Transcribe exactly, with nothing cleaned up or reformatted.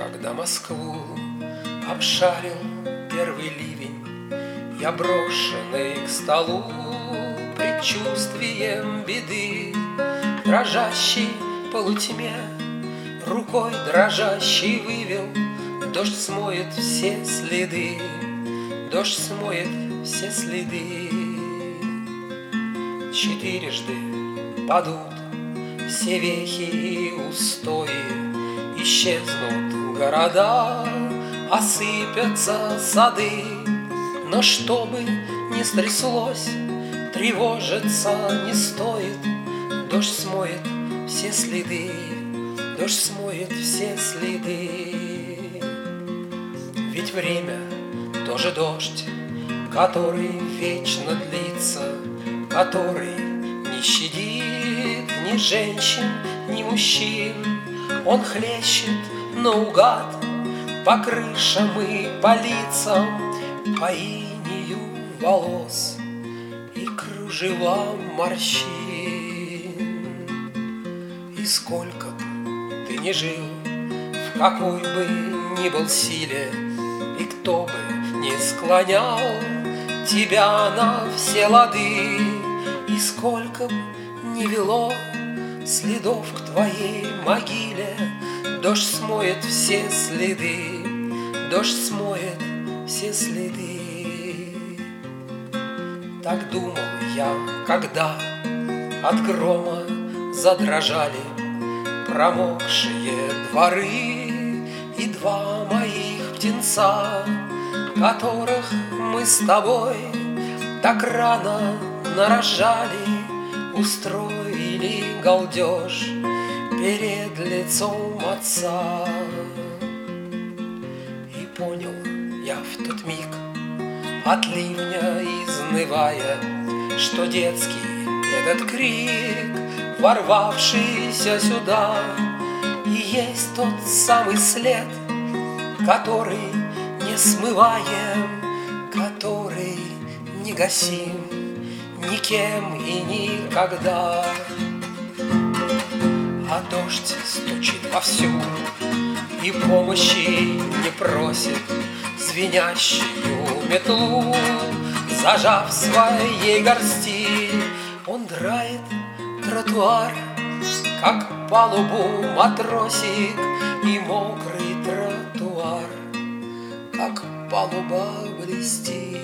когда Москву обшарил первый ливень, я брошенный к столу предчувствием беды, дрожащий в полутьме, рукой дрожащий вывел: дождь смоет все следы, дождь смоет все следы. Четырежды падут все вехи и устои, исчезнут города, осыпятся сады. Но что бы ни стряслось, тревожиться не стоит. Дождь смоет все следы, дождь смоет все следы. Ведь время тоже дождь, который вечно длится, который не щадит ни женщин, ни мужчин. Он хлещет наугад по крышам и по лицам, по инею волос и кружевам морщин. И сколько б ты ни жил, в какой бы ни был силе, и кто бы ни склонял тебя на все лады, и сколько б ни вело следов к твоей могиле, дождь смоет все следы, дождь смоет все следы. Так думал я, когда от грома задрожали промокшие дворы, и два моих птенца, которых мы с тобой так рано нарожали, устроили галдеж перед лицом отца. И понял я в тот миг, от ливня изнывая, что детский этот крик, ворвавшийся сюда, и есть тот самый след, который не смываем, который не гасим никем и никогда. А дождь стучит вовсю и помощи не просит, звенящую метлу зажав в своей горсти. Он драет тротуар, как палубу матросик, и мокрый тротуар, как палуба блестит.